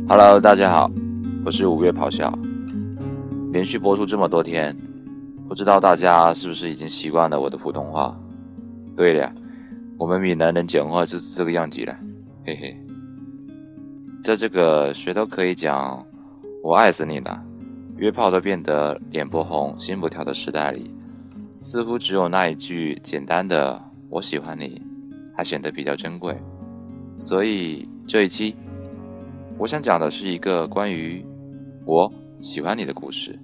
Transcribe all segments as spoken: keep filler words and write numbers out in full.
Hello， 大家好，我是五月咆哮。连续播出这么多天，不知道大家是不是已经习惯了我的普通话？对了，我们闽南人讲话就是这个样子了，嘿嘿。在这个谁都可以讲我爱死你了，约炮都变得脸不红心不跳的时代里，似乎只有那一句简单的我喜欢你还显得比较珍贵。所以这一期我想讲的是一个关于我喜欢你的故事。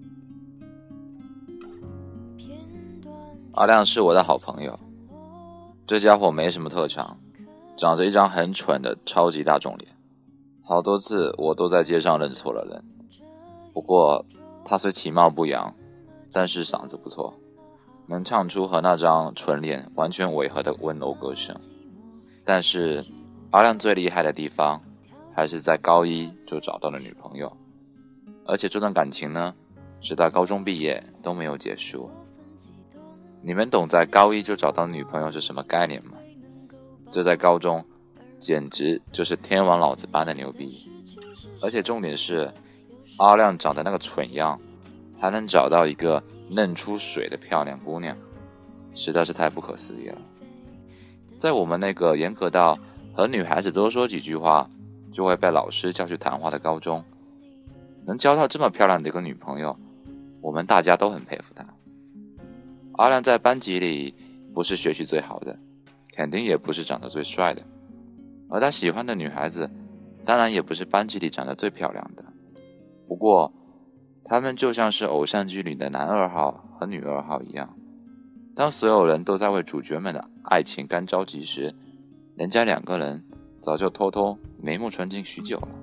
阿亮是我的好朋友，这家伙没什么特长，长着一张很蠢的超级大众脸，好多次我都在街上认错了人。不过他虽其貌不扬，但是嗓子不错，能唱出和那张蠢脸完全违和的温柔歌声。但是阿亮最厉害的地方还是在高一就找到了女朋友，而且这段感情呢，直到高中毕业都没有结束。你们懂在高一就找到女朋友是什么概念吗？这在高中简直就是天王老子般的牛逼。而且重点是，阿亮长得那个蠢样，还能找到一个嫩出水的漂亮姑娘，实在是太不可思议了。在我们那个严格到和女孩子多说几句话就会被老师叫去谈话的高中，能交到这么漂亮的一个女朋友，我们大家都很佩服她。阿亮在班级里不是学习最好的，肯定也不是长得最帅的，而他喜欢的女孩子当然也不是班级里长得最漂亮的。不过他们就像是偶像剧里的男二号和女二号一样，当所有人都在为主角们的爱情干着急时，人家两个人早就偷偷眉目传情许久了。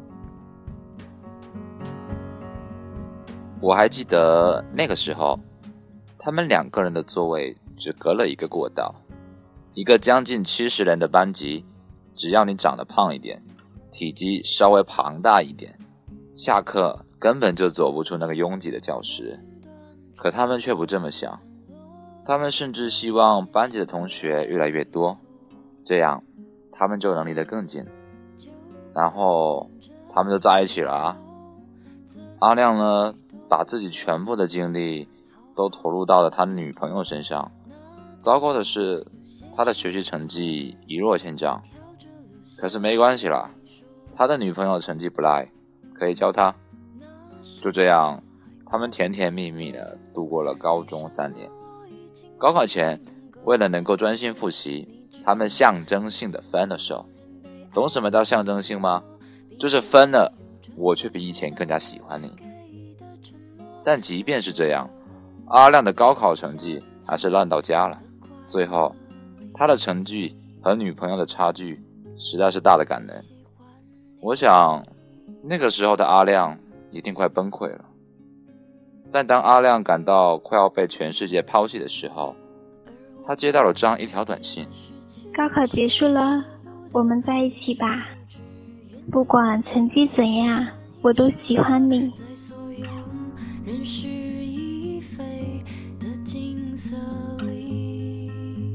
我还记得那个时候，他们两个人的座位只隔了一个过道，一个将近七十人的班级，只要你长得胖一点，体积稍微庞大一点，下课根本就走不出那个拥挤的教室。可他们却不这么想，他们甚至希望班级的同学越来越多，这样他们就能离得更近，然后他们就在一起了啊。阿亮呢，把自己全部的精力都投入到了他女朋友身上。糟糕的是，他的学习成绩一落千丈。可是没关系啦，他的女朋友成绩不赖，可以教他。就这样，他们甜甜蜜蜜的度过了高中三年。高考前，为了能够专心复习，他们象征性的分了手。懂什么叫象征性吗？就是分了，我却比以前更加喜欢你。但即便是这样，阿亮的高考成绩还是烂到家了。最后，他的成绩和女朋友的差距实在是大得感人。我想，那个时候的阿亮一定快崩溃了。但当阿亮感到快要被全世界抛弃的时候，他接到了这样一条短信： 高考结束了，我们在一起吧。不管成绩怎样，我都喜欢你。人事已非的景色里，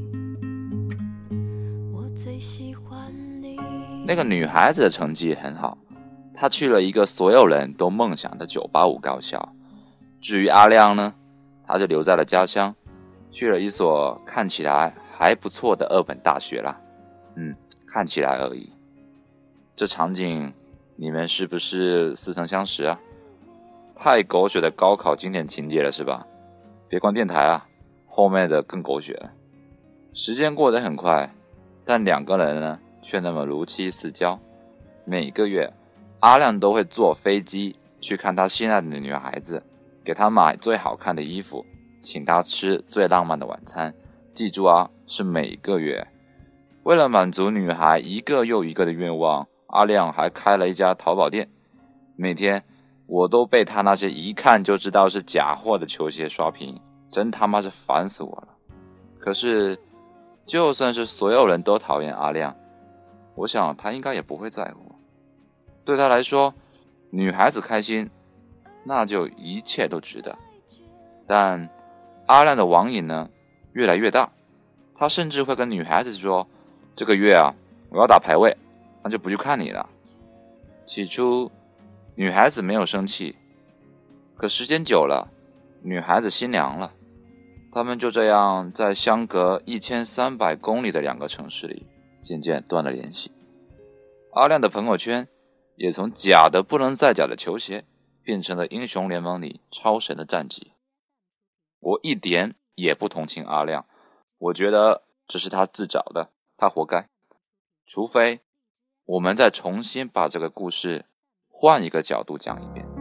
我最喜欢你。 那个女孩子的成绩很好，她去了一个所有人都梦想的九八五高校。至于阿亮呢，他就留在了家乡，去了一所看起来还不错的二本大学啦。嗯，看起来而已。这场景你们是不是似曾相识啊？太狗血的高考经典情节了是吧？别关电台啊，后面的更狗血了。时间过得很快，但两个人呢却那么如漆似胶。每个月阿亮都会坐飞机去看他心爱的女孩子，给她买最好看的衣服，请她吃最浪漫的晚餐。记住啊，是每个月。为了满足女孩一个又一个的愿望，阿亮还开了一家淘宝店。每天我都被他那些一看就知道是假货的球鞋刷屏，真他妈是烦死我了。可是就算是所有人都讨厌阿亮，我想他应该也不会在乎。对他来说，女孩子开心，那就一切都值得。但阿亮的网瘾呢，越来越大。他甚至会跟女孩子说，这个月啊，我要打排位，那就不去看你了。 起初，女孩子没有生气，可时间久了，女孩子心凉了。他们就这样在相隔一千三百公里的两个城市里，渐渐断了联系。阿亮的朋友圈也从假的不能再假的球鞋，变成了英雄联盟里超神的战绩。我一点也不同情阿亮，我觉得这是他自找的，他活该。除非我们再重新把这个故事换一个角度讲一遍。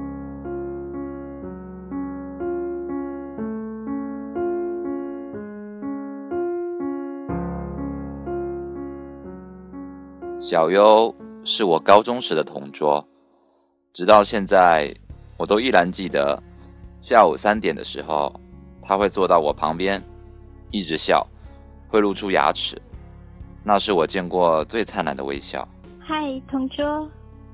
小优是我高中时的同桌，直到现在我都依然记得，下午三点的时候，他会坐到我旁边，一直笑，会露出牙齿，那是我见过最灿烂的微笑。 嗨，同桌。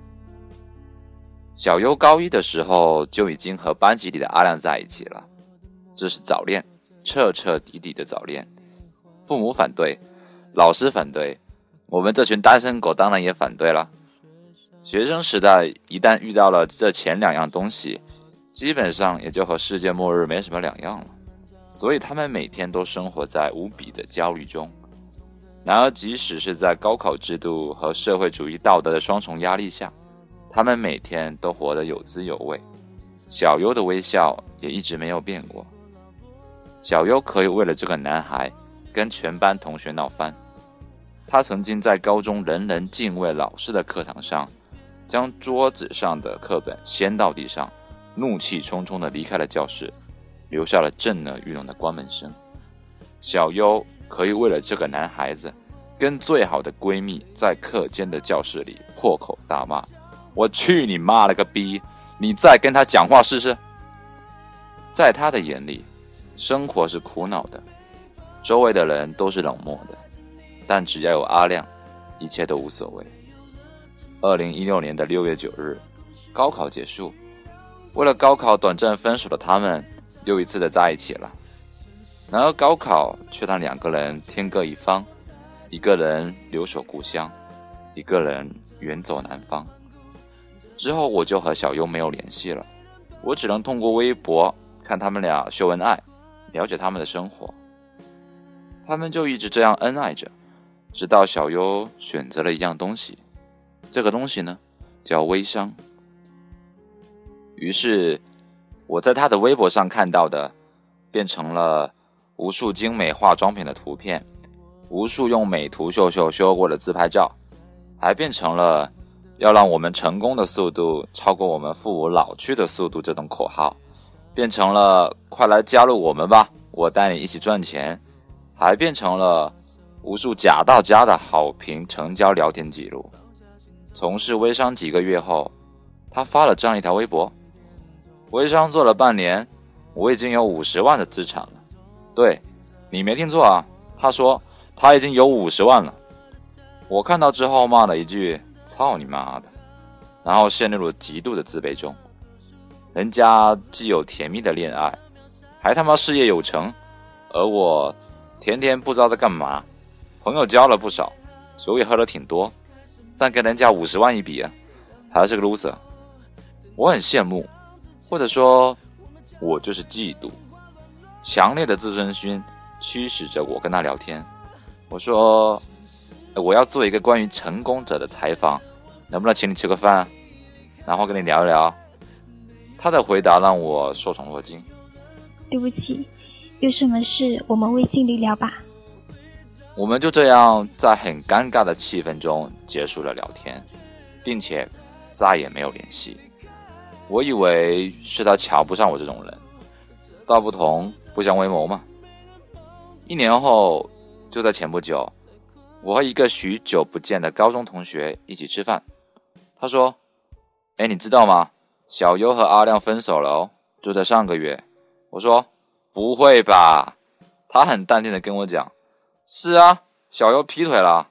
小优高一的时候就已经和班级里的阿亮在一起了，这是早恋，彻彻底底的早恋。父母反对，老师反对，我们这群单身狗当然也反对了。学生时代一旦遇到了这前两样东西，基本上也就和世界末日没什么两样了，所以他们每天都生活在无比的焦虑中。然而即使是在高考制度和社会主义道德的双重压力下，他们每天都活得有滋有味。小优的微笑也一直没有变过。小优可以为了这个男孩跟全班同学闹翻。他曾经在高中人人敬畏老师的课堂上，将桌子上的课本掀到地上，怒气冲冲地离开了教室，留下了震耳欲聋的关门声。小优可以为了这个男孩子，跟最好的闺蜜在课间的教室里破口大骂：我去你妈了个逼，你再跟他讲话试试。在他的眼里，生活是苦恼的，周围的人都是冷漠的，但只要有阿亮，一切都无所谓。二零一六年的六月九日，高考结束，为了高考短暂分手的他们又一次的在一起了。然而高考却让两个人天各一方，一个人留守故乡，一个人远走南方。之后我就和小优没有联系了，我只能通过微博看他们俩秀恩爱，了解他们的生活。他们就一直这样恩爱着，直到小优选择了一样东西，这个东西呢，叫微商。于是我在他的微博上看到的变成了无数精美化妆品的图片，无数用美图秀秀修过的自拍照，还变成了要让我们成功的速度超过我们父母老去的速度这种口号，变成了快来加入我们吧，我带你一起赚钱，还变成了无数假到家的好评成交聊天记录。从事微商几个月后，他发了这样一条微博：微商做了半年，我已经有五十万的资产了。对，你没听错啊，他说他已经有五十万了。我看到之后骂了一句操你妈的，然后陷入了极度的自卑中。人家既有甜蜜的恋爱，还他妈事业有成，而我天天不知道在干嘛，朋友交了不少，酒也喝了挺多，但跟人家五十万一比啊，还是个 loser。 我很羡慕，或者说我就是嫉妒，强烈的自尊心驱使着我跟他聊天。我说我要做一个关于成功者的采访，能不能请你吃个饭，然后跟你聊一聊。他的回答让我受宠若惊。 对不起，有什么事我们微信里聊吧。 我们就这样在很尴尬的气氛中结束了聊天，并且再也没有联系。我以为是他瞧不上我这种人，道不同不相为谋嘛。一年后，就在前不久，我和一个许久不见的高中同学一起吃饭。他说：哎，你知道吗？小优和阿亮分手了哦，就在上个月。我说：不会吧？他很淡定的跟我讲：是啊，小优劈腿了。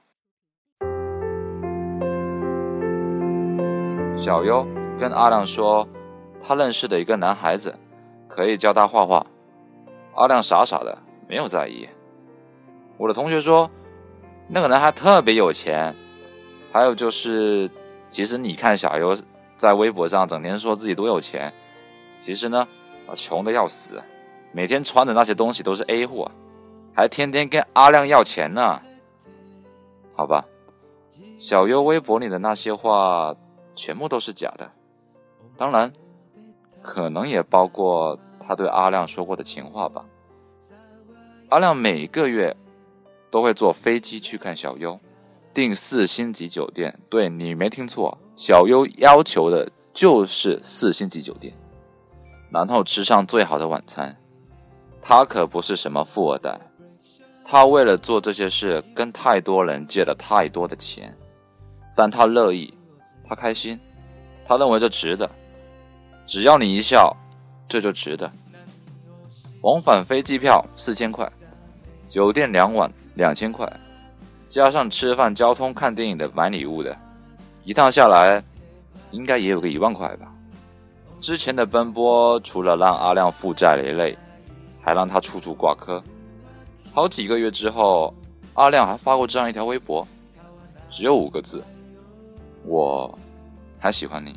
小优跟阿亮说他认识的一个男孩子可以教他画画，阿亮傻傻的没有在意。我的同学说那个男孩特别有钱，还有就是其实你看小优在微博上整天说自己多有钱，其实呢穷的要死，每天穿的那些东西都是 A 货，还天天跟阿亮要钱呢。好吧，小优微博里的那些话全部都是假的，当然可能也包括他对阿亮说过的情话吧。阿亮每个月都会坐飞机去看小优，订四星级酒店，对，你没听错，小优要求的就是四星级酒店，然后吃上最好的晚餐。他可不是什么富二代，他为了做这些事跟太多人借了太多的钱，但他乐意，他开心，他认为这值得，只要你一笑，这就值得。往返飞机票四千块，酒店两晚两千块，加上吃饭、交通、看电影的、买礼物的，一趟下来应该也有个一万块吧。之前的奔波除了让阿亮负债累累，还让他处处挂科。好几个月之后，阿亮还发过这样一条微博，只有五个字：我还喜欢你。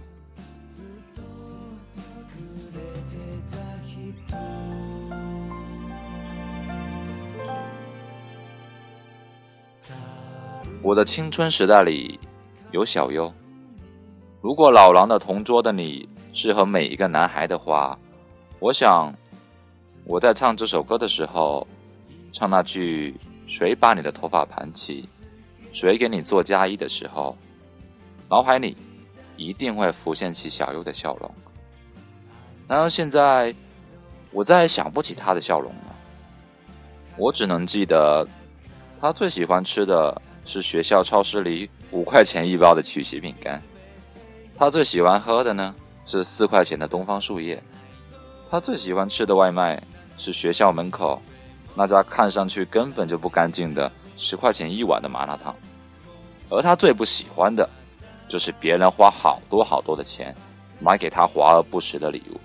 我的青春时代里有小优，如果老狼的同桌的你适合每一个男孩的话，我想我在唱这首歌的时候，唱那句谁把你的头发盘起，谁给你做嫁衣的时候，脑海里一定会浮现起小优的笑容。然而现在我再也想不起他的笑容了，我只能记得他最喜欢吃的是学校超市里五块钱一包的曲奇饼干，他最喜欢喝的呢是四块钱的东方树叶，他最喜欢吃的外卖是学校门口那家看上去根本就不干净的十块钱一碗的麻辣烫，而他最不喜欢的就是别人花好多好多的钱买给他华而不实的礼物。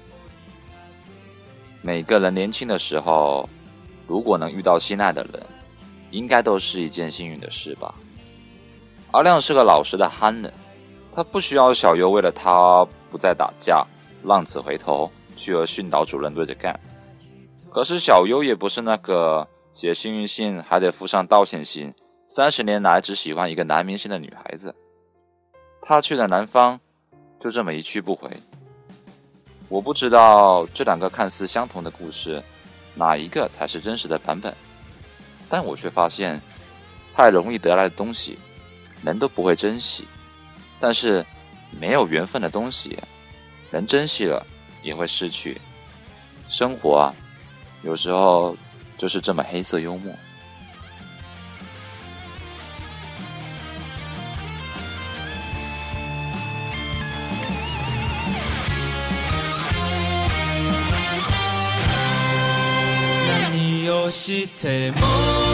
每个人年轻的时候，如果能遇到心爱的人，应该都是一件幸运的事吧。阿亮是个老实的憨人，他不需要小优为了他不再打架浪子回头去和训导主任对着干。可是小优也不是那个写幸运信还得附上道歉信，三十年来只喜欢一个男明星的女孩子。他去了南方，就这么一去不回。我不知道这两个看似相同的故事哪一个才是真实的版本，但我却发现太容易得来的东西人都不会珍惜，但是没有缘分的东西人珍惜了也会失去。生活啊，有时候就是这么黑色幽默。 何をしても